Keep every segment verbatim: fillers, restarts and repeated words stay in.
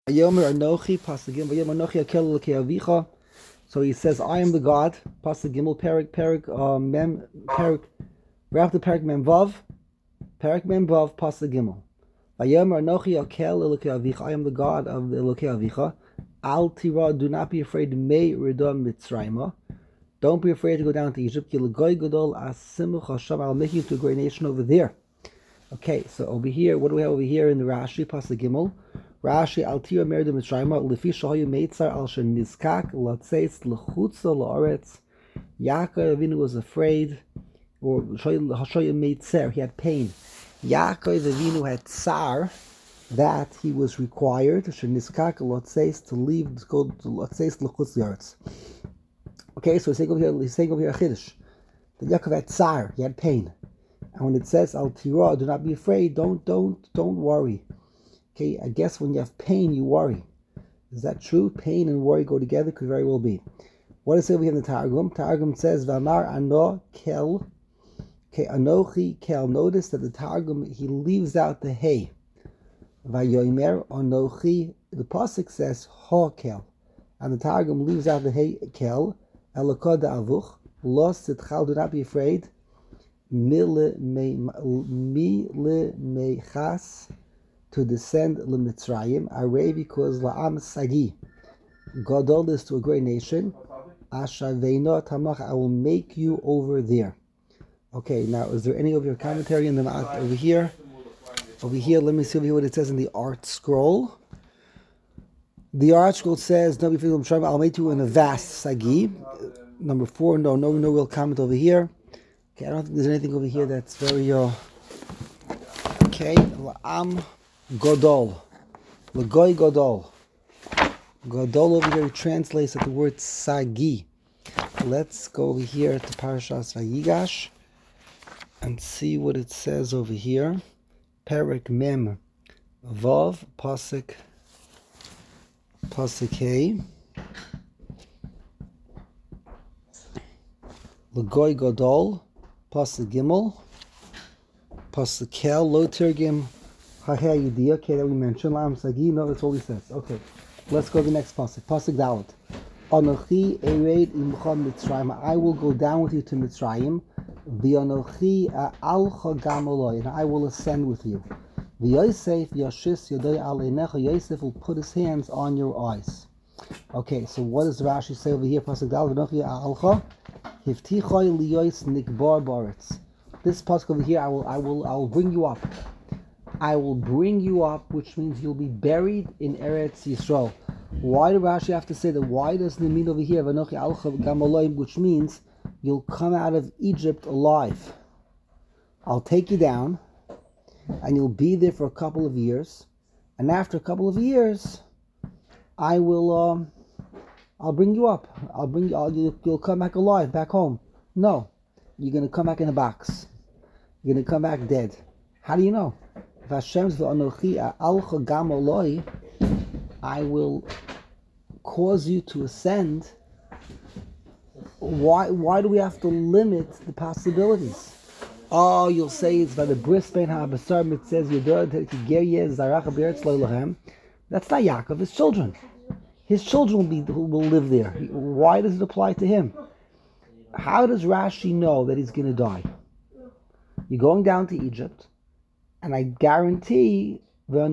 Yomer Anochi, Pasagim, Yomer Anochi Akel Avicha. So he says, I am the God, Pasagimel, Perik, Perik, uh, Mem, Perik, right after Perik Mem Vav, Perik Mem Vav, Pasagimel. Yomer Anochi Akel Avicha, I am the God of the Elokei Avicha. Al Tira, do not be afraid, Me Ridam Mitzrayma. Don't be afraid to go down to Egypt. Kilagoy Gadol Asimuch Hashem, I'll make you to a great nation over there. Okay, so over here, what do we have over here in the Rashi, Pasagimel? Rashi al tira merda mitzrayma lefi shayu meitzar al shen nizkak latzeis lechutza laaretz. Yaakov Avinu was afraid, or shayu meitzer, he had pain. Yaakov Avinu had tsar, that he was required shen nizkak latzeis to leave to go to latzeis lechutz laaretz. Okay, so he's saying over here, he's saying over here a chiddush. That Yaakov had tsar, he had pain, and when it says al tira, do not be afraid, don't don't don't worry. Okay, I guess when you have pain, you worry. Is that true? Pain and worry go together? Could very well be. What does it over here in the Targum? Targum says, Vamar ano kel. Okay, anochi kel. Notice that the Targum, he leaves out the hey. Vayomer anochi. The Pasuk says, ha kel. And the Targum leaves out the hey kel. Elokod avuch. Los titchal, do not be afraid. Mile me mechas. To descend l'Mitzrayim, array because la'am sagi, Gadol is to a great nation, ashaveino tamach, I will make you over there. Okay, now is there any of your commentary in the over here? Over here, let me see over here what it says in the Art Scroll. The Art Scroll says, no, I'll make you in a vast sagi. Number four, no, no, no real comment over here. Okay, I don't think there's anything over here that's very, uh, okay, la'am Godol, Lagoy Godol. Godol over here translates the word Sagi. Let's go over here to Parashas Vayigash and see what it says over here. Perik Mem Vav Pasuk Pasuk Hey. Lagoy Godol Pasuk Gimel Pasuk Kel Lo Tirgim. Okay, that we mentioned. Lam Sagi, no, that's all he says. Okay, let's go to the next pasuk. Pasuk Dalet. Anochi ered imcha Mitzrayim. I will go down with you to Mitzrayim. V'anochi alcha gamoloi, and I will ascend with you. V'yosef yashis yodei aleinecha. Yosef will put his hands on your eyes. Okay, so what does Rashi say over here? Pasuk Dalet. Anochi alcha hivtichoi liyos nikbar baretz. This pasuk over here, I will, I will, I will bring you up. I will bring you up, which means you'll be buried in Eretz Yisrael. Why does Rashi have to say that? Why doesn't it mean over here, which means you'll come out of Egypt alive? I'll take you down, and you'll be there for a couple of years, and after a couple of years, I will, um, I'll bring you up. I'll bring you. I'll, you'll, you'll come back alive, back home. No, you're going to come back in a box. You're going to come back dead. How do you know? If Hashem's v'anochi alcha gamoloi, I will cause you to ascend. Why? Why do we have to limit the possibilities? Oh, you'll say it's by the brisbane habasar. It says Yodor Tigeryeh Zarach Beretz Loilahem. That's not Yaakov. His children. His children will be will live there. Why does it apply to him? How does Rashi know that he's going to die? You're going down to Egypt. And I guarantee, I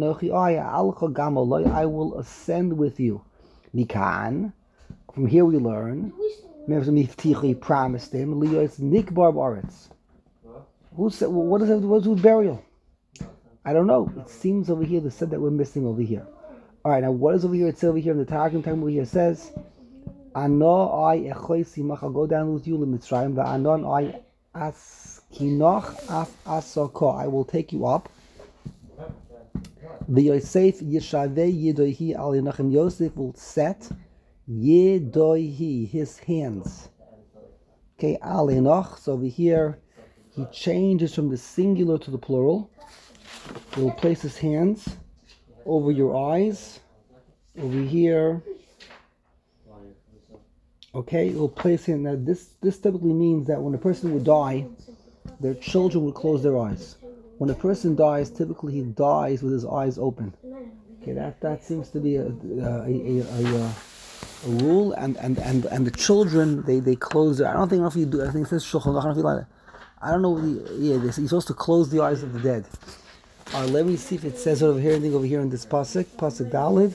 will ascend with you. Mikan, from here we learn, he promised him, Nikbar Baretz. Who said, what is it, what's with burial? I don't know. It seems over here, they said that we're missing over here. Alright, now what is over here? It's over here in the Targum, Targum over here says, Ano I echoisimach, I'll go down with you to Mitzrayim, va'anon I as Kinoch af asoko, I will take you up. The Yosef Yeshaveh Yedoihi al Yenachem. Yosef will set Yedoihi, his hands. Okay, al Enoch. So over here, he changes from the singular to the plural. He will place his hands over your eyes. Over here. Okay, he'll place him. Now this this typically means that when a person would die, their children would close their eyes. When a person dies, typically he dies with his eyes open. Okay, that, that seems to be a a, a, a, a a rule, and, and, and, and the children, they, they close their, I don't think, I don't know if you do, I think it says Shulchan Aruch, I don't know if you like it. I don't know, what the, yeah, they, you're supposed to close the eyes of the dead. Uh, let me see if it says over here, anything over here in this pasuk, pasuk Dalid.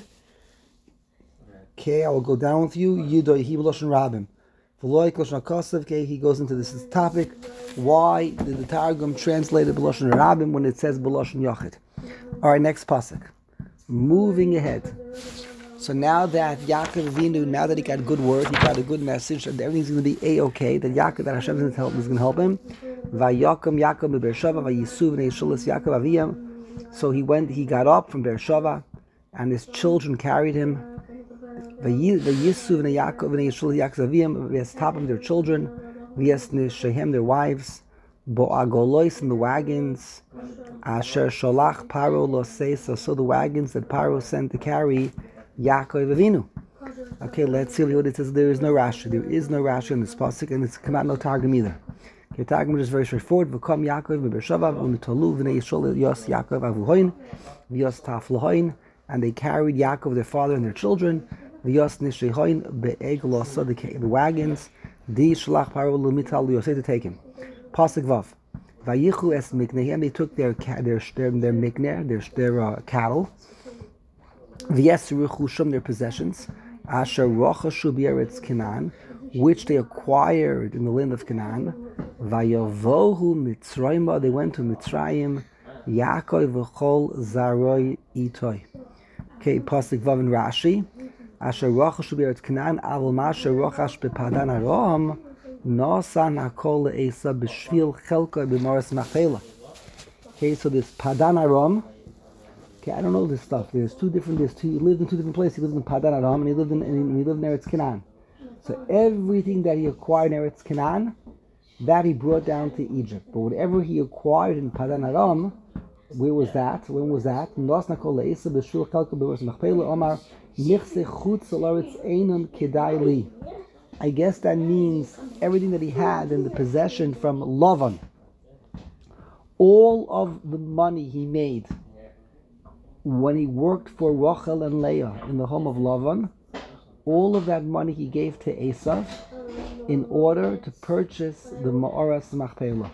Okay, I will go down with you. Yidoi hi b'loshen rabim. V'loi kloshon hakosav. Okay, he goes into this, this topic. Why did the Targum translate b'loshen rabim when it says b'loshen yachid? All right, next pasuk. Moving ahead. So now that Yaakov Avinu, now that he got a good word, he got a good message, and everything's going to be a-okay, that Yaakov, that Hashem is going to help, is going to help him. Vayakam Yaakov beBeersheva, vayisuv v'nei Shulas Yaakov Aviyam. So he went, he got up from Beersheva, and his children carried him. Vayisuv v'nei Yaakov v'nei Shulas Yaakov Aviyam, v'yastapim their children, v'yasne shehem their wives, bo'agolois in the wagons, asher sholach Paro lo seisa, so the wagons that Paro sent to carry Yaakov Avinu. Okay, let's see what it says. There is no Rashi. There is no Rashi in this pasuk, and it's come out no Targum either. Okay, Targum is very straightforward. V'kom Yaakov beBeersheva v'nitolu v'nei Yishol Yos Yaakov Avuhoin v'Yos Taflohoin, and they carried Yaakov, their father, and their children. V'Yos Nishehoin be'eglosa, the wagons. Di Shalach Paro l'mital Yosei, to take him. Pasuk Vav. Vayichu es miknehem, they took their their their, their mikner, their their uh, cattle. V'yesru chusham, their possessions, asher rochashu b'eretz Canaan, which they acquired in the land of Canaan. Vayavohu Mitzrayim, they went to Mitzrayim. Yaakov v'chol zaroi itoi. Okay, pasuk Vav in Rashi. Asher rochashu b'eretz Canaan, avol masher rochash bePadan Aram, nasan hakol le'esa b'shvil chelkoi b'Maras Machpelah. Okay, so this Padan Aram. Okay, I don't know this stuff. There's two different. There's two. He lived in two different places. He lived in Padan Aram, and he lived in and he lived in Eretz Canaan. So everything that he acquired in Eretz Canaan, that he brought down to Egypt. But whatever he acquired in Padan Aram, where was that? When was that? I guess that means everything that he had in the possession from Lavan. All of the money he made when he worked for Rachel and Leah in the home of Lavan, all of that money he gave to Esav in order to purchase the Ma'aras Machpelah.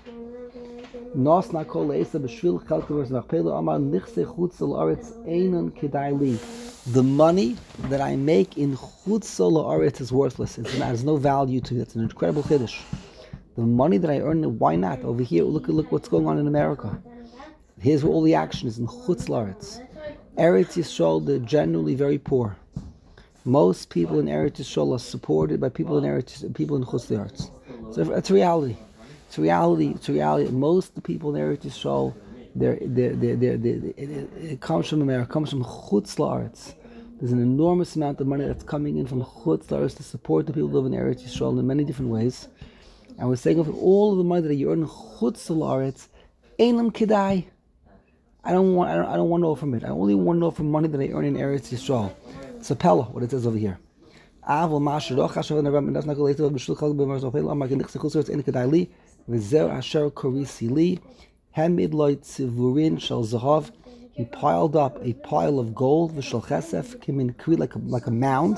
Nos nakol Esav b'shvil chelkei Machpelah amar nichse chutz la'aretz einon kedai li. The money that I make in chutz la'aretz is worthless. It has no value to it. It's an incredible chiddush. The money that I earn, why not? Over here, look look what's going on in America. Here's where all the action is in chutz la'aretz. Eretz Yisrael, they're generally very poor. Most people in Eretz Yisrael are supported by people in Eretz, people in Chutz La'aretz. So it's a reality. It's a reality. It's a reality. Most of the people in Eretz Yisrael, they're, they're, they're, they're, they're, it, it comes from America. It comes from Chutz La'aretz. There's an enormous amount of money that's coming in from Chutz La'aretz to support the people who live in Eretz Yisrael in many different ways. And we're saying of all of the money that you earn in Chutz La'aretz, Einam Kedai. I don't want. I don't. I don't want to know from it. I only want to know from money that I earn in Eretz Yisrael. It's a pella, what it says over here. Avol masher rochash and Ram das nakol eto b'shul chag b'mars opel amar genik sechusers in kedai li v'zer asher korisi li hamid loy tzivurin shel zahav. He piled up a pile of gold v'shel chesef kimin kri like a, like a mound.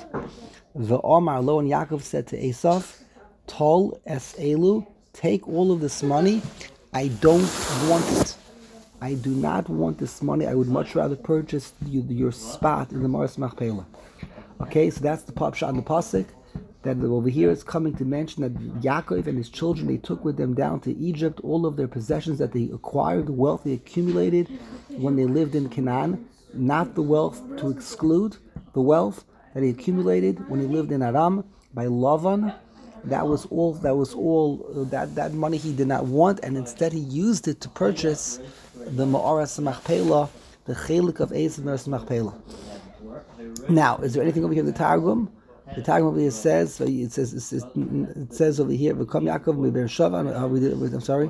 V'omar lo, and Yaakov said to Esav, Tol es elu, take all of this money. I don't want it. I do not want this money. I would much rather purchase you, your spot in the Maras Machpelah. Okay, so that's the pop shot in the pasuk. That over here is coming to mention that Yaakov and his children, they took with them down to Egypt all of their possessions that they acquired, the wealth they accumulated when they lived in Canaan. Not the wealth to exclude, the wealth that he accumulated when he lived in Aram by Lavan. That was all. That was all. Uh, that that money he did not want, and instead he used it to purchase the Ma'aras Machpelah, the Chelik of Esav Ma'aras Machpelah. Now, is there anything over here in the Targum? The Targum over here says it says it says, it says over here, "V'kom Yaakov meBeersheva." I'm sorry.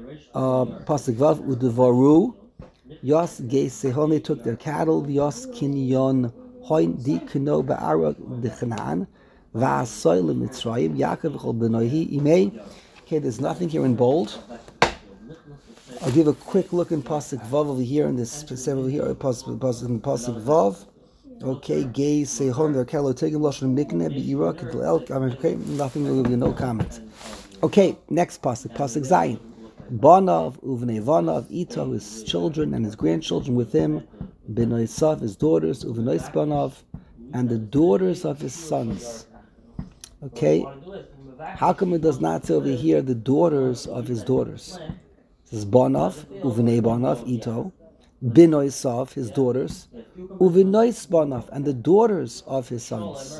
Pasuk Vav u'devaru Yos Gei Sehon. They took their cattle. Yos Kinyon Hoin Di Kino Ba'ara Dechanan. Va'asoy leMitzrayim Yaakov v'chol benoihi imei. Okay, there's nothing here in bold. I'll give a quick look in Pasuk Vav over here in this specific over here, Pasuk Pasuk Pasuk Vav. Okay, gay say home their kelo taking lashon mikne beira kedel elk. Okay, nothing will be no comment. Okay, next Pasuk Pasuk Zayin. Banav uvnei vanav Ito, his children and his grandchildren with him. Bnei Sav, his daughters, uvnei Banav, and the daughters of his sons. Okay, how come it does not say over here the daughters of his daughters? It says Banav, Uvnei Banav, Ito, Binoi Sav, his daughters, Uvnoi Banav, and the daughters of his sons.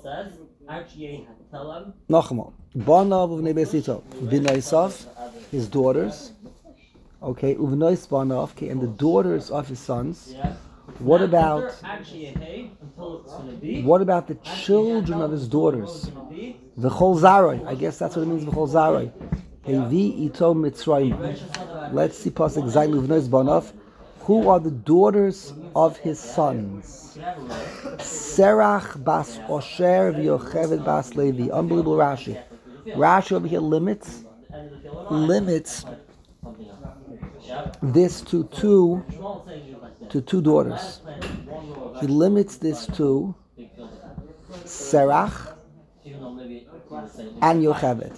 Nachmal, Banav, Uvnei Beis Ito, Binoi Sav, his daughters, okay, Uvnoi Banav, okay, and the daughters of his sons. What about what about the children of his daughters? V'chol Zaroi, I guess that's what it means. V'chol Zaroi. Hevi ito Mitzrayim. Let's see Pasuk Zayin Uvnei Banav. Who are the daughters of his sons? Serach bas Osher v'Yocheved bas Levi. Unbelievable Rashi. Rashi over here limits limits this to two to two daughters. He limits this to Serach and Yocheved.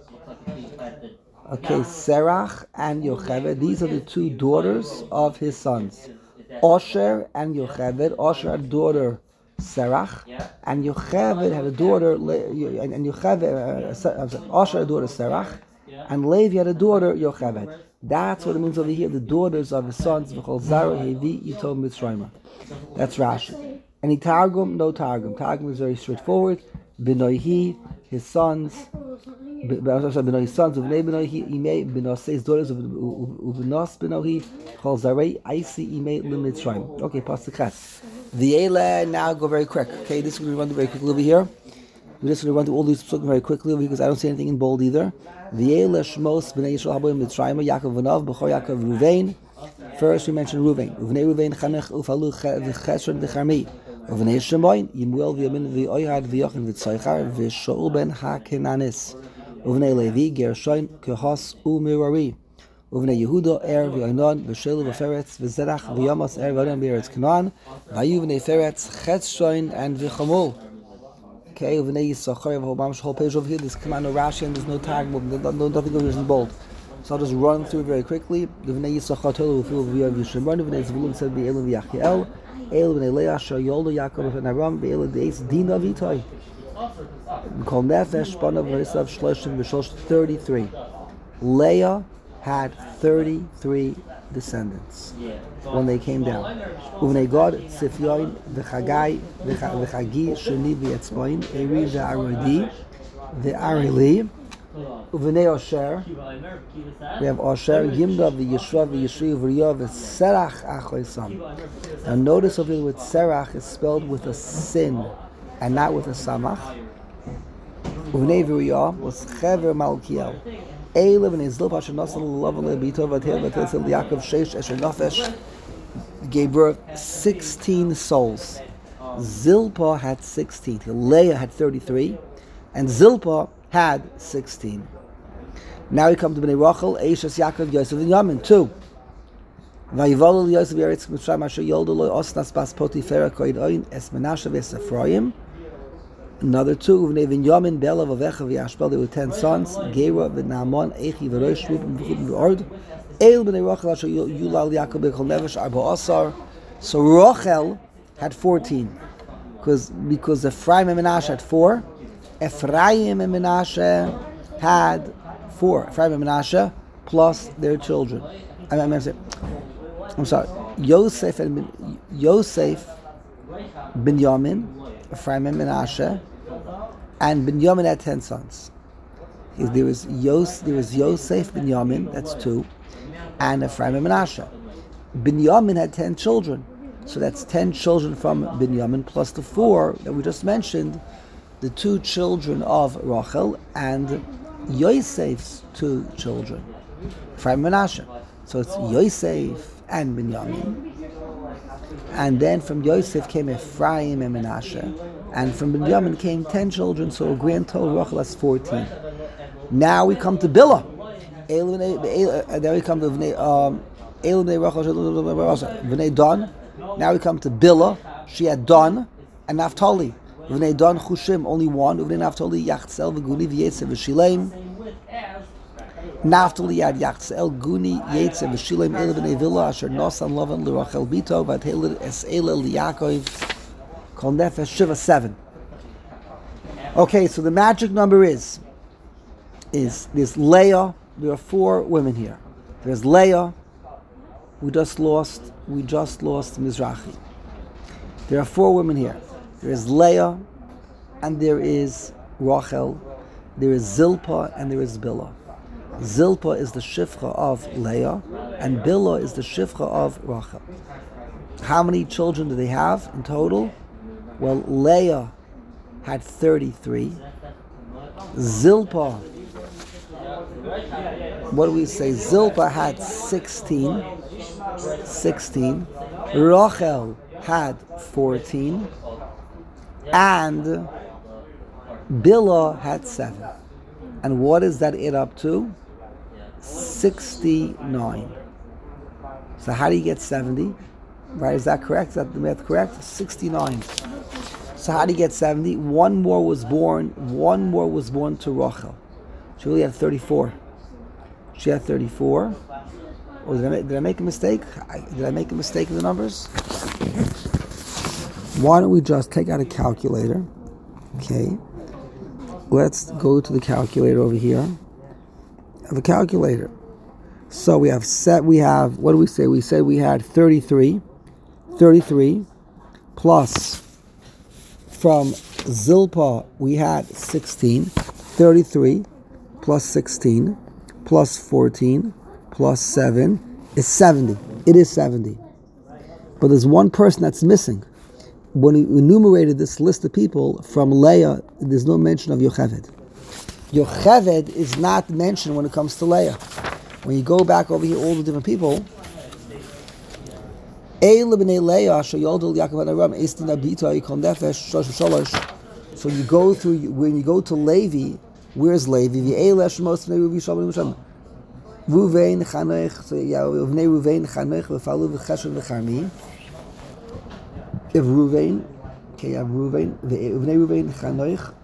Okay, Serach and Yocheved. These are the two daughters of his sons. Osher and Yocheved. Osher had a daughter, Serach, and Yocheved had a daughter, and Yocheved, uh, Osher had a daughter, Serach, and Levi had a daughter, Yocheved. That's what it means over here, the daughters of his sons. V'chol Zara Hevi Ito Mitzrayim. That's Rashi. Any Targum? No Targum. Targum is very straightforward. Benoihi, his sons. Benoihi sons. Uvnei Benoihi Imei Benosei's daughters. Uvenos Benoihi. Chol Zarei Aisi Imei L'Mitzrayim. Okay, Pasuk Ches. The Elah, now go very quick. Okay, this is going to run very quickly over here. We're just going to run through all these psukim very quickly because I don't see anything in bold either. V'yela Shmos b'nei Yisrael haboim Mitzrayim Yaakov v'Nav b'chor Yaakov Ruvain. First we mentioned Ruvain. Uvnei Ruvain Chanech ufalu v'chesron v'charmi. Uvnei Shemoin Yimuel v'yamin v'oyhad v'yochin v'tzoichar v'shaul ben haKenanis. Uvnei Levi Gershon Kehos u'Merari. Uvnei Yehuda Er v'Yonon v'Shelu v'Feretz v'Zerach v'Yamos Er v'Yonon v'Eretz Canaan. V'Ayu v'nei Feretz Chetzron and v'Chamul. Okay, over there, whole page over here, there's command no Rashi and there's no tag, no, nothing over here in bold. So I'll just run through it very quickly. The Vnei Yisachar Tolu will be of Yishimron, the Vnei Zvulun said, the Elon V'Yachiel, El Vnei Leah, Shar Yoldo, Yaakov, and Aram, the Elon Deis, Dina V'Itoi. We call Nefesh, Banav, Verisav, Shloshim, V'Shosh, thirty-three. Leah had thirty-three descendants when they came down. Uvnei God, Tzifyoin, V'Chagai, V'Chagi, Sheni V'Yetzmoin, Eri V'Arodi, V'Arili, Uvnei Osher. We have Osher, Yimda, V'Yeshua, V'Yeshri, V'Riyah, V'Serach Achoisam. Now notice over here with Serach is spelled with a sin and not with a samach. Uvnei V'Riyah was Chever Malkiel. Eilev and Zilpa Shenasal Lovely Bito Vatel Vatel Yaakov Sheish Esher Nafesh gave birth sixteen souls. Zilpa had sixteen. Leah had thirty-three, and Zilpa had sixteen. Now we come to Bnei Rachel, Eishes Yaakov, Yosef, and Yamin, two. Vayivolol Yosef Yeretz Mitzrayim Asher Yoldo Lo Osnas Bas Potifera Koid Oin Es Menashe Ves Ephraim. Another two, Uvnei V'Yamin, Bela, V'Vecha, V'Yashbel, there were ten sons, Gera, V'Naamon, Echi, V'Rosh, Reuben, V'Chut, V'Ord, Eil, B'nei Rachel, Asher Yulal, Yaakov, B'Chol Nevesh, Arba Asar. So Rachel had fourteen, because because Ephraim and Menashe had four. Ephraim and Menashe had four. Ephraim and Menashe plus their children. I mean, I'm, I'm sorry. Yosef and ben, Yosef, Binyamin, Ephraim and Menashe. And Binyamin had ten sons. There was Yos, there was Yosef, Binyamin, that's two, and Ephraim and Menashe. Binyamin had ten children, so that's ten children from Binyamin plus the four that we just mentioned, the two children of Rachel and Yosef's two children, Ephraim and Menashe. So it's Yosef and Binyamin, and then from Yosef came Ephraim and Menashe. And from Binyamin came ten children, so a grand total Rachel has fourteen. Now we come to Bilhah. Elu b'nei, and then we come to V'nei, um, Elu b'nei Rachel, V'nei Don. Now we come to Billah. She had Don and Naphtali. V'nei Don Chushim, only one. V'nei Naphtali Yachtzel v'Guni v'Yetzer v'Shilem. Naphtali had Yachtzel, Guni, Yetzer v'Shilem. Elu b'nei Villa asher Nosan Lavan l'Rachel Bito v'Ateled es Ela l'Yaakov Kol Nefesh Shiva seven. Okay, so the magic number is is there's Leah. There are four women here. There's Leah. We just lost. We just lost Mizrahi. There are four women here. There is Leah, and there is Rachel. There is Zilpah, and there is Bilhah. Zilpah is the shifcha of Leah, and Bilhah is the shifcha of Rachel. How many children do they have in total? Well, Leah had thirty-three. Zilpah, what do we say? Zilpah had sixteen. sixteen. Rachel had fourteen. And Bilhah had seven. And what does that add up to? sixty-nine. So how do you get seventy? Right, is that correct? Is that the math correct? sixty-nine. So how do you get seventy? One more was born, one more was born to Rachel. She really had thirty-four. She had thirty-four. Oh, did I make, did I make a mistake? I, did I make a mistake in the numbers? Why don't we just take out a calculator? Okay. Let's go to the calculator over here. I have a calculator. So we have set, we have, what do we say? We said we had thirty-three. thirty-three plus from Zilpah we had sixteen. thirty-three plus sixteen plus fourteen plus seven is seventy. It is seventy. But there's one person that's missing. When we enumerated this list of people from Leah, there's no mention of Yocheved. Yocheved is not mentioned when it comes to Leah. When you go back over here, all the different people, so you go through, when you go to Levi, where's Levi? Ruvain, Chanech, so yeah, Uvnei Ruvain, Chanech, V'falu, V'cheshen, V'charmi. You have Ruvain, okay, you have Ruvain, Uvnei Ruvain, Chanech,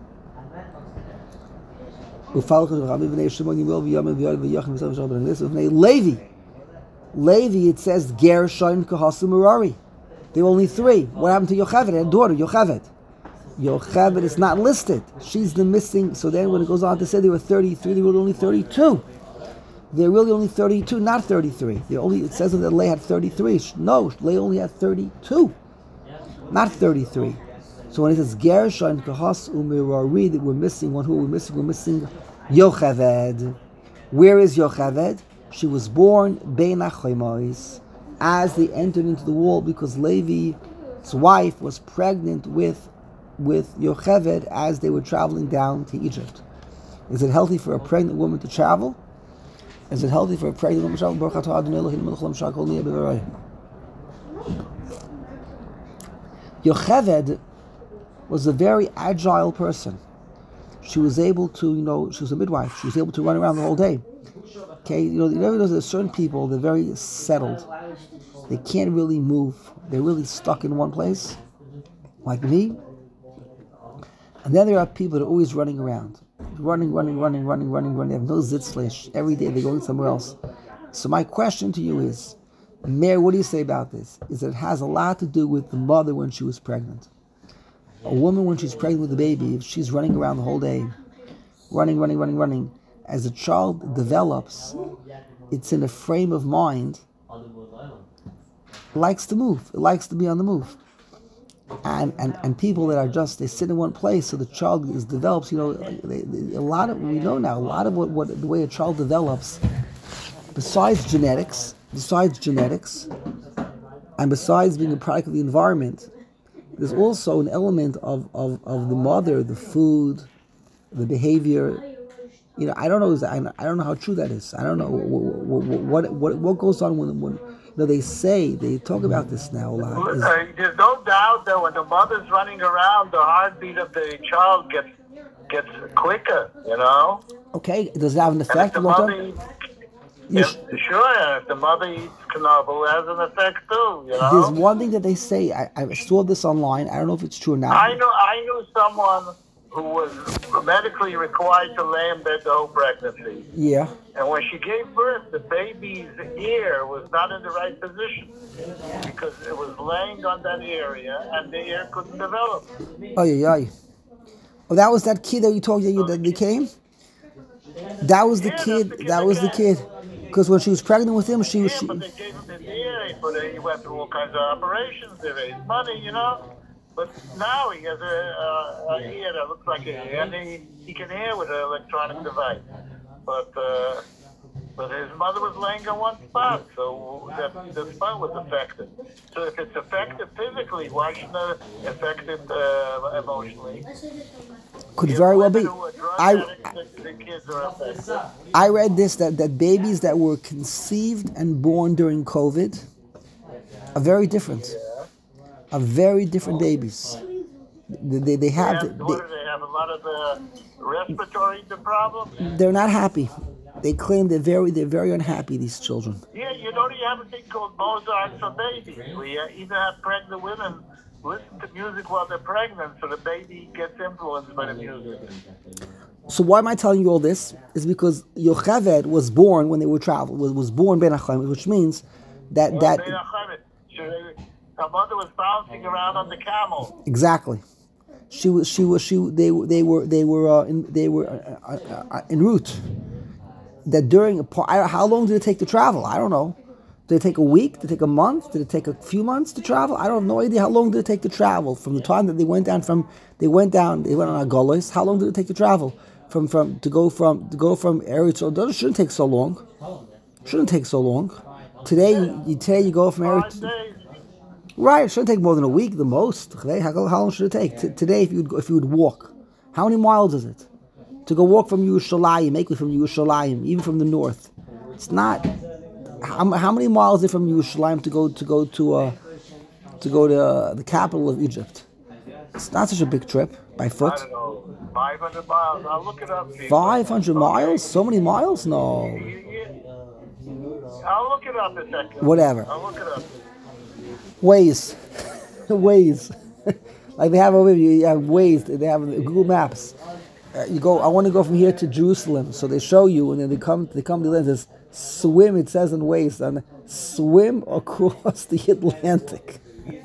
V'falu, V'charmi, V'nei Shimon, Yimel, V'yamim, V'yad, V'yachim, V'yachim, V'yachim, V'yachim, V'nei Levi. Levi, it says, Gershon, Kahasu, Merari. There were only three. What happened to Yocheved? Her daughter, Yocheved. Yocheved is not listed. She's the missing, so then when it goes on to say there were thirty-three, there were only thirty-two. They're really only thirty-two, not thirty-three. They only, it says that Leah had thirty-three. No, Leah only had thirty-two, not thirty-three. So when it says Gershon, Kahas, Umirari, that we're missing one, who we're missing? We're missing Yocheved. Where is Yocheved? She was born Bein HaChomois as they entered into the wall, because Levi's wife was pregnant with with Yocheved as they were traveling down to Egypt. Is it healthy for a pregnant woman to travel? Is it healthy for a pregnant woman to travel? Yocheved was a very agile person. She was able to, you know, she was a midwife. She was able to run around the whole day. Okay, you know, you know, there's certain people, they're very settled. They can't really move. They're really stuck in one place, like me. And then there are people that are always running around. Running, running, running, running, running, running. They have no zitzlish. Every day they're going somewhere else. So my question to you is, Mayor, what do you say about this? Is that it has a lot to do with the mother when she was pregnant. A woman when she's pregnant with a baby, if she's running around the whole day, running, running, running, running, as a child develops, it's in a frame of mind, it likes to move. It likes to be on the move. And, and and people that are just, they sit in one place, so the child is develops, you know, they, they, a lot of, we know now, a lot of what, what the way a child develops, besides genetics, besides genetics, and besides being a product of the environment, there's also an element of, of, of the mother, the food, the behavior. You know, I don't know. I don't know how true that is. I don't know what what what, what goes on when when you know, they say, they talk about this now a lot. Is, uh, there's no doubt that when the mother's running around, the heartbeat of the child gets gets quicker. You know. Okay, does it have an And if effect the long mother term? eats, You if, sh- sure, and if the mother eats knobbly, it has an effect too, you there's know? one thing that they say. I, I saw this online. I don't know if it's true or not. I knew, I knew someone who was medically required to lay in bed the whole pregnancy. Yeah. And when she gave birth, the baby's ear was not in the right position because it was laying on that area and the ear couldn't develop. Oh yeah, yeah. Oh, that was that kid that you told you that they came. That was the Yeah, that's kid. the kid That that was the came. kid. Because when she was pregnant with him, she was. Yeah, She, but they gave him his ear, but he went through all kinds of operations. They raised money, you know. But now he has a, a, a ear that looks like a ear, and he, he can hear with an electronic device. But uh, but his mother was laying on one spot, so that the spot was affected. So if it's affected physically, why shouldn't it affect it uh, emotionally? could If very well women be. who are drug I addicts, the, the kids are affected. I read this that, that babies that were conceived and born during COVID are very different. Are very different babies. They, they, they have. And what do They, they have? A lot of the respiratory problems. they're not happy. They claim they're very they're very unhappy. These children. Yeah, you know, you have a thing called Mozart for babies. We uh, even have pregnant women listen to music while they're pregnant, so the baby gets influenced by the music. So why am I telling you all this? Is because Yocheved was born when they were traveling. Was, was born Ben Achim, which means that Well, that they don't have it. She, her mother was bouncing around on the camel. exactly. She was she was she they they were they were uh, in they were uh, uh, uh, en route. That during a part, how long did it take to travel? I don't know. Did it take a week? Did it take a month? Did it take a few months to travel? I don't have no idea how long did it take to travel from the time that they went down from they went down they went on a Golis. How long did it take to travel from from to go from to go from Eretz? It shouldn't take so long. Shouldn't take so long. Today you, you today you go from Five Eretz. days. Right, it shouldn't take more than a week, the most. How, how long should it take? T- today, if you would go, if you would walk, how many miles is it to go walk from Yerushalayim, make it from Yerushalayim, even from the north? It's not. How, how many miles is it from Yerushalayim to go to go to uh, to go to uh, the capital of Egypt? It's not such a big trip by I foot. don't know, five hundred miles. I'll look it up. people. Five hundred miles? So many miles? No. You- you- I'll look it up in a second. Whatever. I'll look it up. Waze, Waze, like they have over here. You have Waze. They have Google Maps. Uh, you go. I want to go from here to Jerusalem, so they show you, and then they come. They come to the land. It says swim. It says in Waze, and swim across the Atlantic.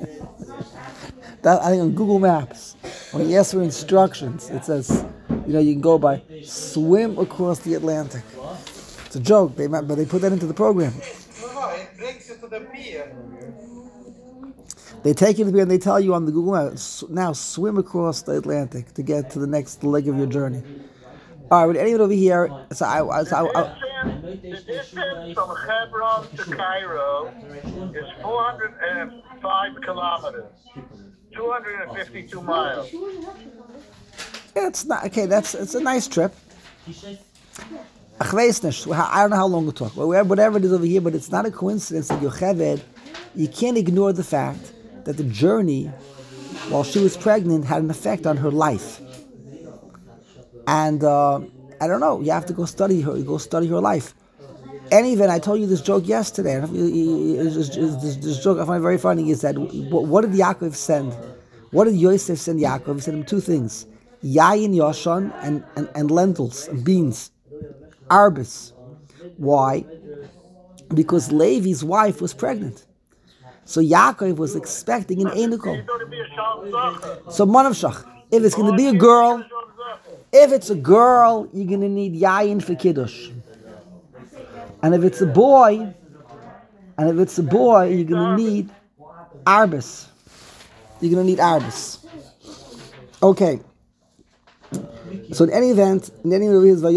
That I think on Google Maps, when you ask for instructions, it says, you know, you can go by swim across the Atlantic. It's a joke, they but they put that into the program. No, no, it brings you to the pier. They take you to the pier and they tell you on the Google Maps, now swim across the Atlantic to get to the next leg of your journey. All right, with anyone over here, so I, I, so I, I The distance from Hebron to Cairo is four hundred five kilometers, two hundred fifty-two miles. yeah, it's not okay. That's it's a nice trip. I don't know how long it took. Whatever it is over here, but it's not a coincidence that Yocheved, you can't ignore the fact that the journey while she was pregnant had an effect on her life. And uh, I don't know, you have to go study her, you go study her life. Any event, I told you this joke yesterday. This, this, this joke I find very funny is that what did Yaakov send? What did Yosef send Yaakov? He sent him two things: yayin yoshan and, and, and lentils and beans, arbis. Why? Because Levi's wife was pregnant. So Yaakov was expecting an enukel. He's going to be a Shalom So Manav Shach, if it's going to be a girl, if it's a girl, you're going to need yayin for kiddush. And if it's a boy, and if it's a boy, you're going to need arbis. You're going to need arbis. Okay. So in any event, in any event, so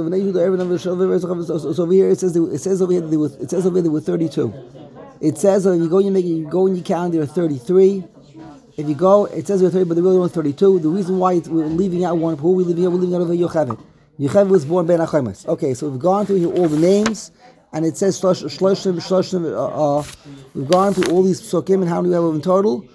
over here it says it says over here they were, it says over here they were thirty-two. It says if you go you make you go in your calendar thirty-three. If you go, it says we're thirty, but the real one is thirty-two. The reason why it's, we're leaving out one, who are we leaving out? We're leaving out over Yocheved. Yocheved was born Ben Achemes. Okay, so we've gone through here all the names, and it says Shloshim, Shloshim. Uh, uh, we've gone through all these psukim, and how many we have in total?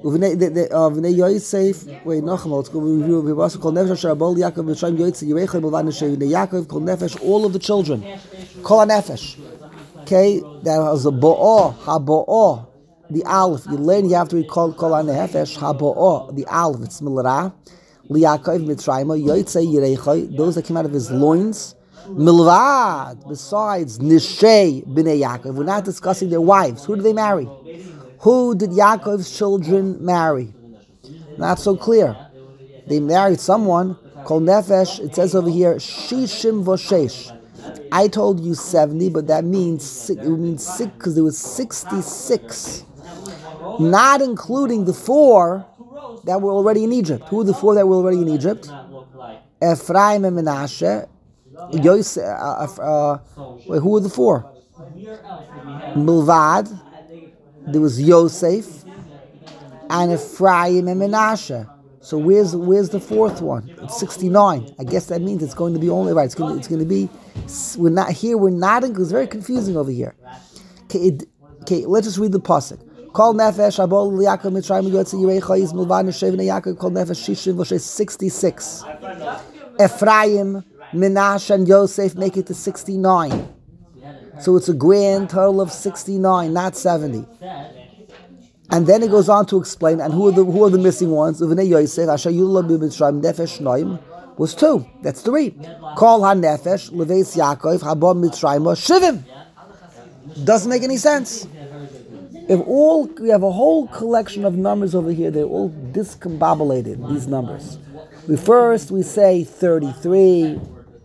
Uvnei the the uh, Vnei Yosef. Wait, Nachmal. Let's go review. We also call Nefesh Asher Abol Yaakov Mitzrayim Yotzei Yerechai B'Van Hashem Vnei Yaakov called Nefesh all of the children. Kol Nefesh. Okay, that was a Bo'ah HaBo'ah. The Aleph. You learn. You have to recall Kol Nefesh HaBo'ah. The Aleph. It's Milra. Liyaakov Mitzrayim Yotzei Yerechai. Those that came out of his loins. Milvad. Besides Nishei B'nei Yaakov. We're not discussing their wives. Who did they marry? Who did Yaakov's children marry? Not so clear. They married someone called Nefesh. It says over here, Shishim Voshesh. I told you seventy, but that means it means six because there was sixty-six, not including the four that were already in Egypt. Who were the four that were already in Egypt? Ephraim and Menashe. Yosef. Uh, uh, wait, who were the four? Milvad. There was Yosef and Ephraim and Menashe. So where's where's the fourth one? It's sixty-nine. I guess that means it's going to be only right. It's going to, it's going to be. We're not here. We're not. It's very confusing over here. Okay, it, okay. Let's just read the pasuk. Kol nefesh abol Yaakov Mitzrayim Yotzei Yerechai is Milvan Neshev Yaakov. Kol nefesh Shishim Voshe sixty-six. Ephraim, Menashe, and Yosef make it to sixty-nine. So it's a grand total of sixty-nine, not seventy. And then it goes on to explain, and who are the who are the missing ones? Uvnei Yosef, Asher Yulad B'Mitzrayim Nefesh Noim was two. That's three. Kol HaNefesh Leveis Yaakov Haba Mitzrayim Shivim. Doesn't make any sense. If all we have a whole collection of numbers over here, they're all discombobulated. These numbers. We first we say thirty-three.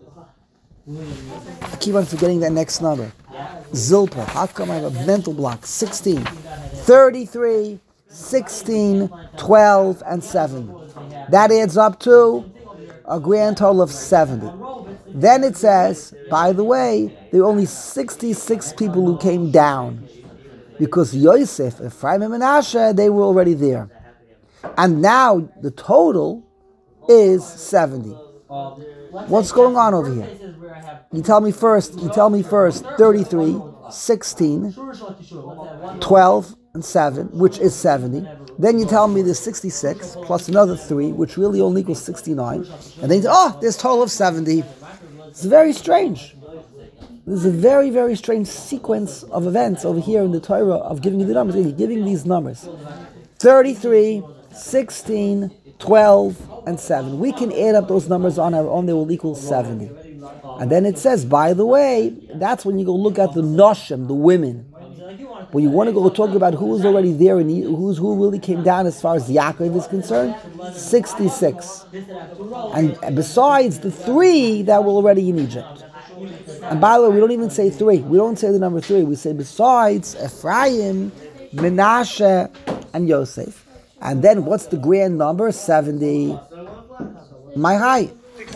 I keep on forgetting that next number. Zilpa. How come I have a mental block? sixteen. thirty-three, sixteen, twelve, and seven. That adds up to a grand total of seventy. Then it says, by the way, there were only sixty-six people who came down. Because Yosef, Ephraim, and Menashe, they were already there. And now the total is seventy. What's going on over here? You tell me first, you tell me first, thirty-three, sixteen, twelve, and seven, which is seventy. Then you tell me there's sixty-six, plus another three, which really only equals sixty-nine. And then you say, oh, there's a total of seventy. It's very strange. There's a very, very strange sequence of events over here in the Torah of giving you the numbers. You're giving these numbers. thirty-three, sixteen, twelve, and seven. We can add up those numbers on our own. They will equal seventy. And then it says, by the way, that's when you go look at the Noshim, the women. When you want to go talk about who was already there and who's who really came down as far as Yaakov is concerned, sixty-six. And besides the three that were already in Egypt. And by the way, we don't even say three. We don't say the number three. We say besides Ephraim, Menashe, and Yosef. And then what's the grand number? seventy. My height.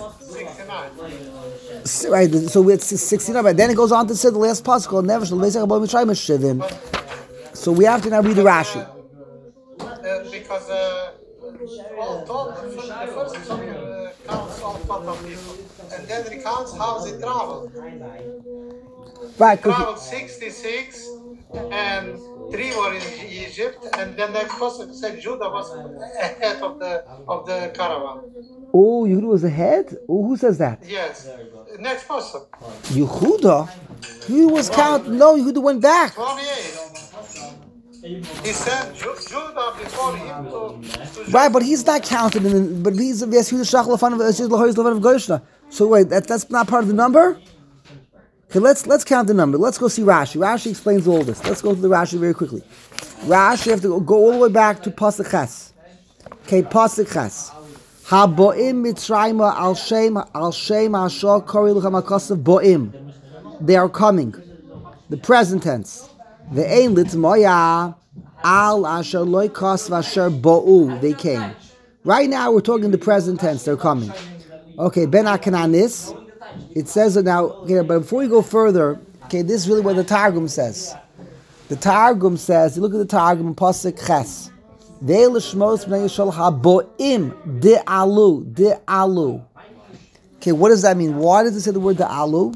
Right, so it's sixty-nine. But then it goes on to say the last pasuk, never shall Leisach Abol Mitzrayim Shivim. So we have to now read the Rashi. Uh, because uh, all told, the first, the first chapter uh, counts all total people, and then recounts how they traveled. Right, Traveled sixty-six, and three were in Egypt, and then next pasuk said Judah was ahead of the of the caravan. Oh, Yehuda was ahead? Oh, who says that? Yes. Next pasuk. Yehuda? Yehuda was counted. No, Yehuda went back. twenty-eight. He sent Ju- Judah before him to, to Right, but he's not counted in the, but he's yes, Yehuda Shach Lefan of Lefan of Goshna. So wait, that, that's not part of the number? Okay, let's let's count the number. Let's go see Rashi. Rashi explains all this. Let's go to the Rashi very quickly. Rashi, you have to go, go all the way back to Pasuk Ches. Okay, Pasuk Ches. Haboim Mitzrayim al Shem al Shem Ashor Kori Luchamakosav Boim. They are coming. The present tense. The Ein Litzmoya al Asher Loikos Vasher Bo'u. They came. Right now we're talking the present tense. They're coming. Okay, Ben Akananis. It says it now. Okay, but before we go further, okay, this is really what the Targum says. The Targum says. You look at the Targum in Pasuk Ches. They lishmos bnei Yisrael haboim de alu de alu. Okay, what does that mean? Why does it say the word de alu?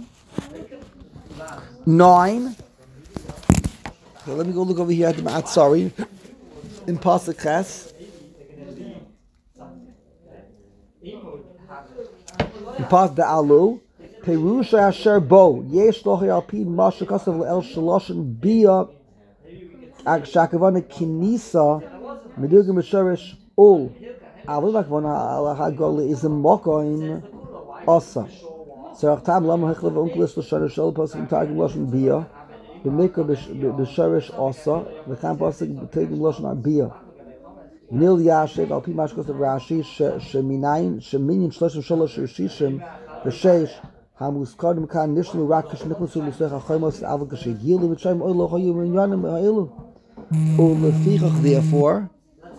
Nine. Okay, let me go look over here at the mat. Sorry. in Pasuk Ches. In Pasuk the Alu. Perusha Asher Bo. Yesh Lochi Al Pi Masha Kasav El Shaloshin Bia Shakavana Kinisa Medugim Mesharish Ul. Avivak Vona Al Hagol is a Mokoin Osa. So Achtam Lama Hechlav Unklis Lashar Shal Pasuk Tagim Loshin Bia. The Mikra B'Sharish Osa. The Cham Pasuk Tagim Loshin Bia. Nil Yashiv Al Pi Masha Kasav Rashi Sheminayin Sheminin Shloshim Shalosh Shishim B'Sheish. Hamuskadim kan nishnu rakish nichlusu l'sech ha'chomos avakashi yilu v'tshayim oilo chayu minyanim ha'ilu. U'lefichach therefore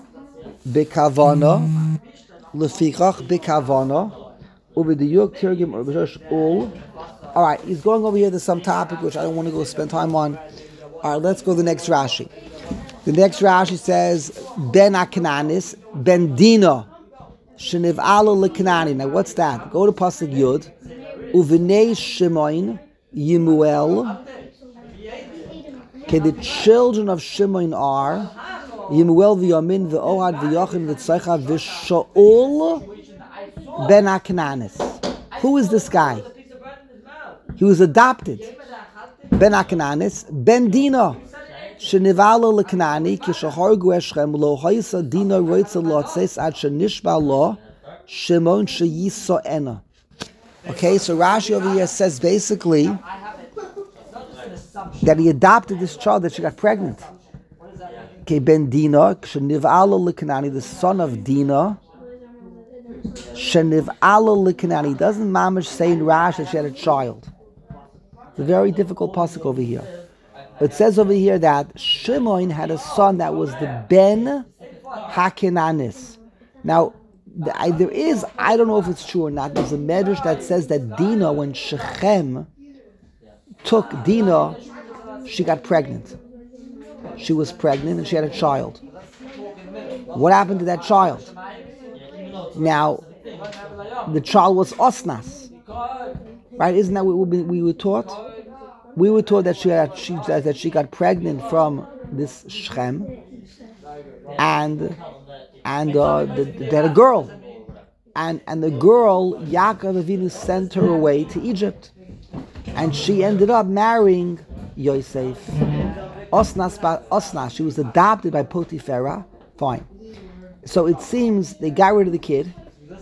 b'kavana lefichach b'kavana u'v'diyuk tirgim u'b'shosh ul. All right, he's going over here to some topic which I don't want to go spend time on. All right, let's go to the next Rashi. The next Rashi says ben aknanis ben dina sheniv'ala l'knani. Now what's that? Go to Pasuk Yud. Uvinei Shimon Yimuel. Okay, the children of Shimon are Yimuel v'Yamin v'Ohad v'Yachin v'Tzeicha v'Shaul ben Aknanis. Who is this guy? He was adopted. Ben Aknanis, Ben Dina. Shenivala l'Knani kishahar gueshchem lo ha'isa Dina roitza lotzes ad shenishba lo Shimon sheyisa ena. Okay, so Rashi over here says basically that he adopted this child, that she got pregnant. Okay, Ben Dina, Sheniv'ala l'Kanani, the son of Dina. Sheniv'ala l'Kanani. He doesn't mamish say in Rashi that she had a child. It's a very difficult pasuk over here. It says over here that Shimon had a son that was the Ben HaKenanis. Now, The, I, there is, I don't know if it's true or not, there's a medrash that says that Dina, when Shechem took Dina, she got pregnant. She was pregnant and she had a child. What happened to that child? Now, the child was Osnas. Right? Isn't that what we, we were taught? We were taught that she had, she, that she got pregnant from this Shechem. And And uh, the, they had a girl, and and the girl Yaakov Avinu sent her away to Egypt, and she ended up marrying Yosef. Osnas, Osnas. She was adopted by Potiphera. Fine. So it seems they got rid of the kid,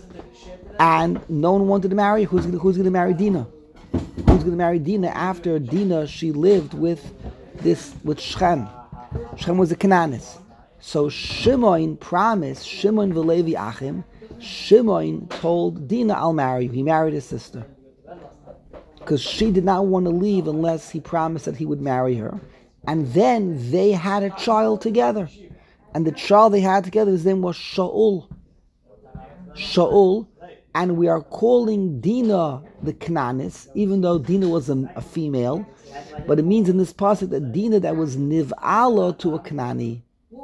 and no one wanted to marry. Who's gonna, who's going to marry Dina? Who's going to marry Dina? After Dina, she lived with this with Shechem. Shechem was a Canaanite. So Shimon promised, Shimon v'Levi Achim, Shimon told Dina, I'll marry you. He married his sister. Because she did not want to leave unless he promised that he would marry her. And then they had a child together. And the child they had together, his name was Shaul. Shaul. And we are calling Dina the Canaanite, even though Dina was a, a female. But it means in this passage that Dina that was Niv'ala to a Kanani.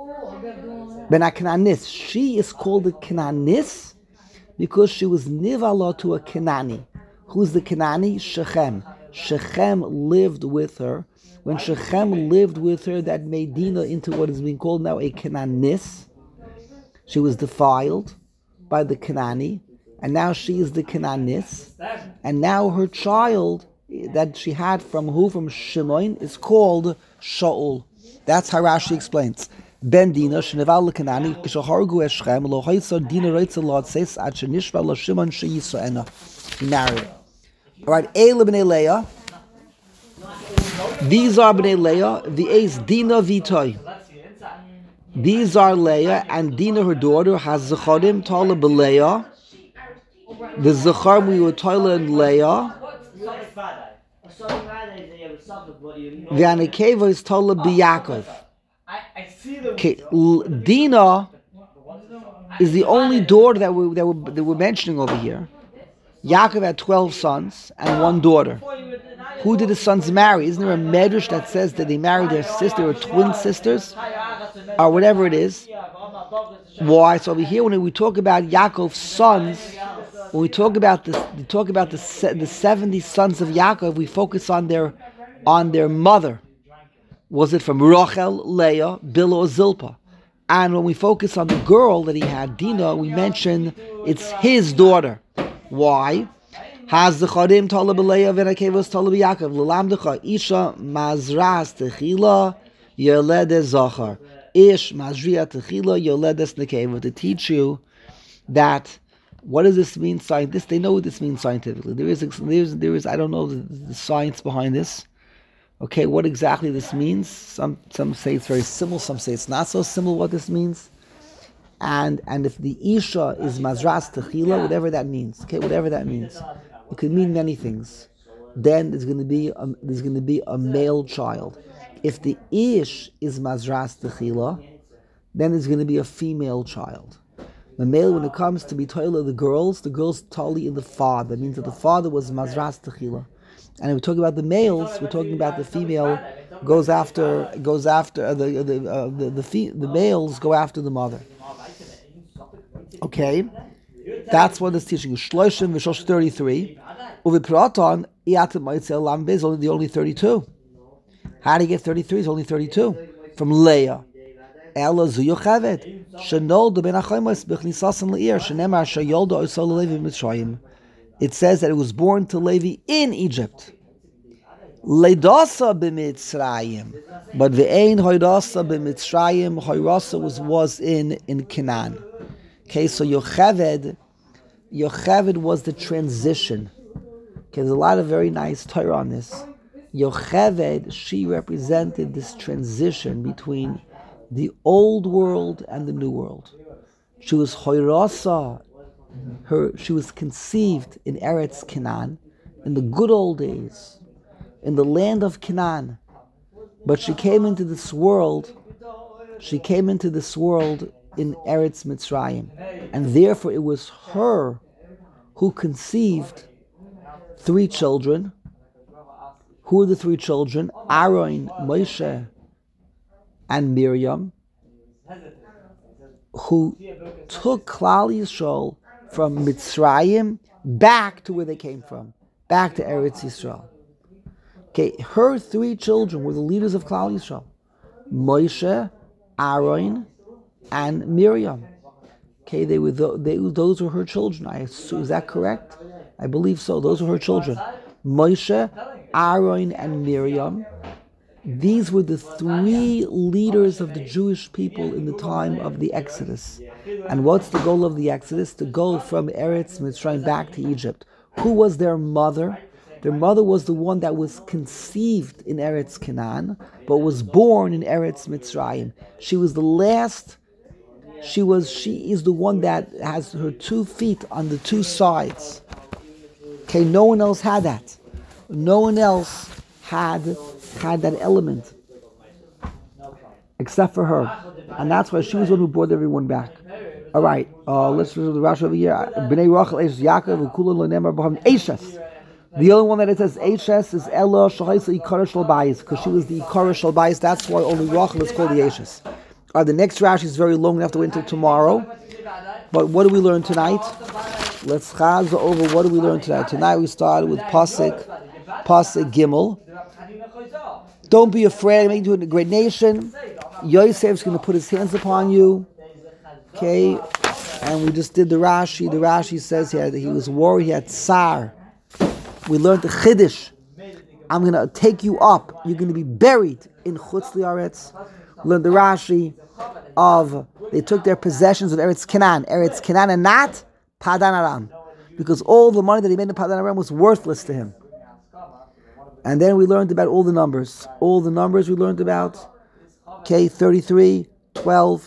Ben Aknanis, she is called a Kananis because she was Nivala to a Kanani. Who's the Kanani? Shechem. Shechem lived with her. When Shechem lived with her, that made Dina into what is being called now a Kananis. She was defiled by the Kanani, and now she is the Kananis. And now her child that she had from who? From Shimon is called Shaul. That's how Rashi explains. Ben Dina, Shneval Kanani, Kishahargu Eschem, Lo Haisa Dina Reitza Lord says at Shenishva Lo Shimon Sheyiso Ena. He married her. Alright, Eila B'nei Leah. These are B'nei Leah, the Ace Dina Vitoy. These are Leah and Dina, her daughter, has Zecharim Tala B'Leah. The Zechar we were Tala and Leah. The Anakeva is Tala B'Yakov. Okay, Dina is the only daughter that we that we're, that we're mentioning over here. Yaakov had twelve sons and one daughter. Who did the sons marry? Isn't there a medrash that says that they married their sister or twin sisters or whatever it is? Why? So over here, when we talk about Yaakov's sons, when we talk about this, we talk about the the seventy sons of Yaakov, we focus on their on their mother. Was it from Rachel, Leah, Bilhah, or Zilpah? And when we focus on the girl that he had, Dinah, we mention it's his daughter. Why? Has the Charim Talab Leah Venakevos Talab Yaakov Lalamdecha Isha Mazras Techila Yolede Zachar Ish Mazria Techila Yoledes Nekeva, to teach you that what does this mean scientists? They know what this means scientifically. There is there is, there is I don't know the, the science behind this. Okay, what exactly this means? Some some say it's very simple, some say it's not so simple what this means. And and if the Isha is Mazras Techila, whatever that means, okay, whatever that means. It could mean many things. Then there's going to be a, there's going to be a male child. If the ish is mazras techila, then there's going to be a female child. The male, when it comes to be toila, the girls, the girls tali in the father. That means that the father was mazras techila. And if we're talking about the males, we're talking about the female goes after goes after uh, the the uh, the the, fe- the males go after the mother. Okay. That's what it's teaching. Shloshim v'shosh thirty-three. Uvipraton iatim ma'itzel lam bez, only the only thirty-two. How do you get thirty-three? It's only thirty-two from Leah. Ella zuyochavet shenolda ben achaymas b'chnisasan le'ir shenemar shayolda osol levi mitzrayim. It says that it was born to Levi in Egypt. Leidasa b'mitzrayim, but ve'ein hoydasa b'mitzrayim. Hoyrasa was was in in Canaan. Okay, so Yocheved, Yocheved was the transition. Okay, there's a lot of very nice Torah on this. Yocheved, she represented this transition between the old world and the new world. She was Hoyrasa, her she was conceived in Eretz Canaan, in the good old days, in the land of Canaan. But she came into this world, she came into this world in Eretz Mitzrayim, and therefore it was her who conceived three children. Who are the three children? Aaron, Moshe, and Miriam, who took Klal Yisrael from Mitzrayim back to where they came from, back to Eretz Yisrael. Okay, her three children were the leaders of Klal Yisrael: Moshe, Aaron, and Miriam. Okay, they were the, they, those were her children. I assume, is that correct? I believe so. Those were her children. Moshe, Aaron, and Miriam. These were the three leaders of the Jewish people in the time of the Exodus. And what's the goal of the Exodus? To go from Eretz Mitzrayim back to Egypt. Who was their mother? Their mother was the one that was conceived in Eretz Canaan, but was born in Eretz Mitzrayim. She was the last. She was. She is the one that has her two feet on the two sides. Okay, no one else had that. No one else had had that element except for her, and that's why she was the one who brought everyone back. All right, uh, let's read the Rashi over here. Bnei Rachel Eshes Yaakov u'kulan lo nemar b'ham Eshes. The only one that it says Eshes is Ella Shahaisa Ikara Shel Bayis, because she was the Ikara Shel Bayis. That's why only Rachel is called the Eshes. Uh, the next Rashi is very long. We have to wait until tomorrow. But what do we learn tonight? Let's chaz over what do we learn tonight. Tonight we started with Pasuk, Pasuk Gimel. Don't be afraid. Make you a great nation. Yosef's going to put his hands upon you. Okay, and we just did the Rashi. The Rashi says he had, he was worried. He had tsar. We learned the Chiddush. I'm going to take you up. You're going to be buried in Chutz Li'aretz. Learned the Rashi of they took their possessions of Eretz Canaan, Eretz Canaan, and not Padan Aram, because all the money that he made in Padan Aram was worthless to him. And then we learned about all the numbers. All the numbers we learned about. Okay, thirty-three, twelve,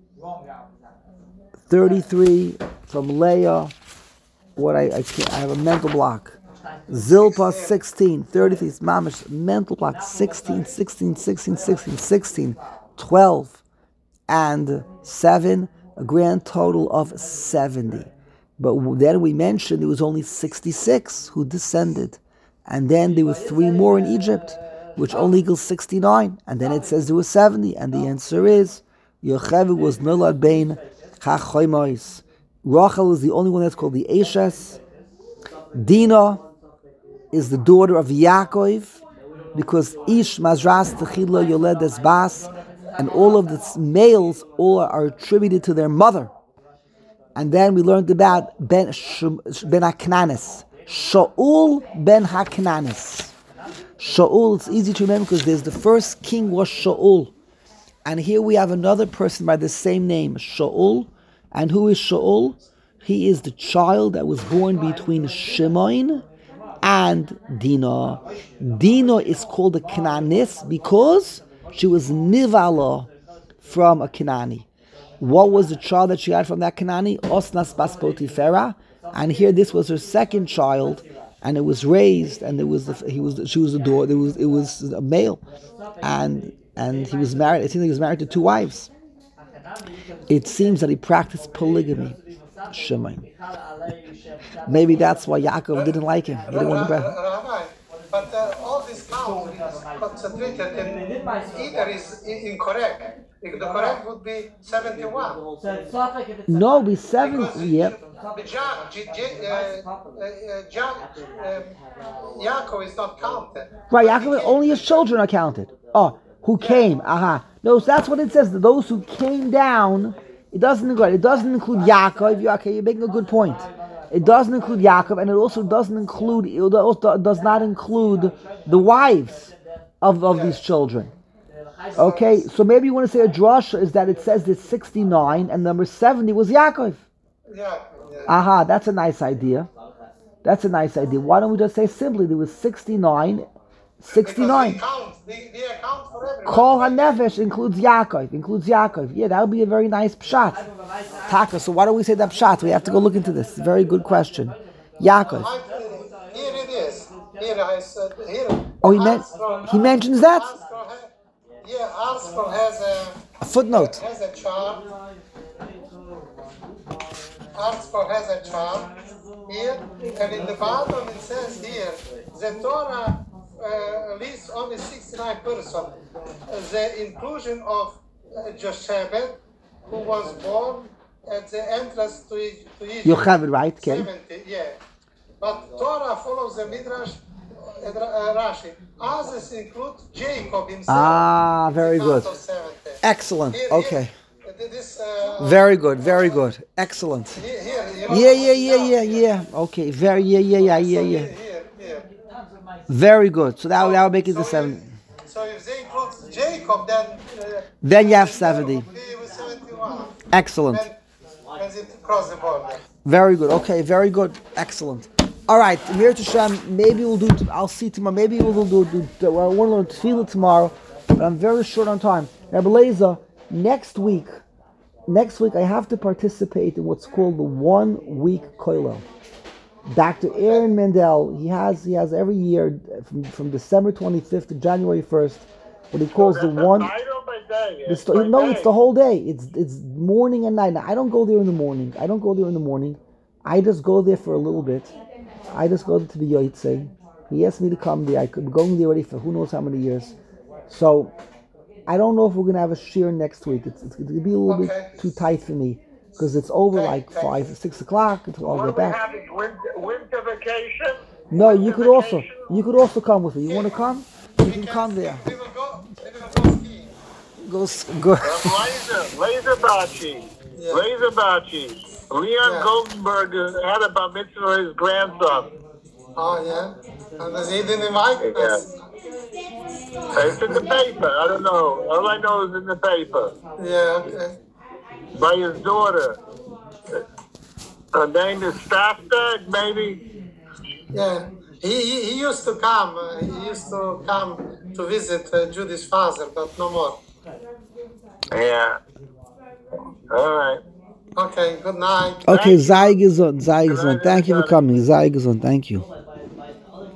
thirty-three from Leah. What I I, can't, I have a mental block. Zilpah sixteen, thirty-three, Mamish, mental block, sixteen, sixteen, sixteen, sixteen, sixteen, twelve, and seven, a grand total of seventy. But then we mentioned there was only sixty-six who descended. And then there were three more in Egypt, which only equals sixty-nine. And then it says there were seventy. And the answer is, Yocheved was Nolad Bein HaChoimois. Rachel is the only one that's called the Eshes. Dinah is the daughter of Yaakov, because Ish Mazras Techila Yoledes Bas. and all of the males all are attributed to their mother. And then we learned about Ben Sh- Ben Haknanis, Shaul Ben Haknanis. Shaul, it's easy to remember because there's the first king was Shaul. And here we have another person by the same name, Shaul. And who is Shaul? He is the child that was born between Shimon and Dinah. Dinah is called a Canaanist because she was Nivala from a Canaani. What was the child that she had from that Canaani? Osnas Bas Potifera. And here this was her second child, and it was raised, and it was the, he was she was a daughter. It was it was a male, and and he was married. It seems like he was married to two wives. It seems that he practiced polygamy. Shimon. Maybe that's why Yaakov didn't like him. He didn't want the bread. Rabbi, but uh, all these counts is concentrated in either is i- incorrect. The correct would be seventy-one. No, be seven. Because Yep. the Ja- J- J- uh, uh, uh, Ja- uh, Yaakov is not counted. Right, But he Yaakov, came- only his children are counted. Oh, who came? Aha. No, so that's what it says. Those who came down, it doesn't include. It doesn't include Yaakov. You okay? You're making a good point. It doesn't include Yaakov, and it also doesn't include. It also does not include the wives of, of these children. Okay, so maybe you want to say a drasha is that it says there's sixty-nine, and number seventy was Yaakov. Yeah, yeah. Aha, that's a nice idea. That's a nice idea. Why don't we just say simply there was sixty-nine, sixty-nine. Because we count, we, we account for everyone. Kol HaNefesh includes Yaakov, includes Yaakov. Yeah, that would be a very nice pshat. Taka, so why don't we say that pshat? We have to go look into this. Very good question. Yaakov. I- Here it is. Here I said, here. Oh, he, men- Armstrong- he mentions that? Armstrong ha- yeah, Armstrong has a, A footnote. has a chart. Armstrong has a chart here, and in the bottom it says here, the Torah uh, lists only sixty-nine persons. Uh, the inclusion of uh, Joshebed, who was born at the entrance to, E- to Egypt. You have it right, okay? seventy, yeah. But Torah follows the Midrash uh, uh, Rashi. Others include Jacob himself. Ah, very the count good. of seventy. Excellent. Here- Okay. here, this, uh, Very good, very good. Excellent. here, here, you know, Yeah, yeah, yeah, yeah, yeah. Okay, very, yeah, yeah, yeah, yeah, yeah. Here, here, here. Very good. So that, that would make it the So seven. if- So if they include Jacob, then uh, Then you have seventy. he was seventy-one. Excellent. When, when it crossed the border. Very good. Okay, very good. Excellent. All right, Mir Hashem, maybe we'll do, I'll see tomorrow, maybe we'll do, do, do I want to learn Tefillah tomorrow, but I'm very short on time. Rabbi Leza, next week, next week I have to participate in what's called the one-week kollel. Doctor Aaron Mendel, he has he has every year from, from December twenty-fifth to January first, what he calls the That's one. night or by day? The It's sto- by no, day. it's the whole day. It's it's morning and night. Now, I don't go there in the morning. I don't go there in the morning. I just go there for a little bit. I just go to the Yotzei. He asked me to come there. I could be going there already for who knows how many years. So I don't know if we're gonna have a shear next week. It's, it's gonna be a little Okay. bit too tight for me because it's over Okay, like okay. five, six o'clock until I'll What get do we back. have? Is winter, winter vacation? No, Winter you could also vacation? you could also come with me. You want to come? You can come there. We will go, we will go skiing. Go s- go. Laser, Laser Bachi, Yeah. Laser Bachi. Leon Yeah. Goldenberg had a bar mitzvah for his grandson. Oh, yeah? And he didn't invite us. It's in the paper. I don't know. All I know is in the paper Yeah, okay. by his daughter. Her name is Stafstad, maybe. Yeah. He, he, he used to come, uh, he used to come to visit uh, Judy's father, but no more. Yeah. All right. Okay, good night. Okay, sei gesund, sei gesund. Thank you for coming. Sei gesund. Thank you.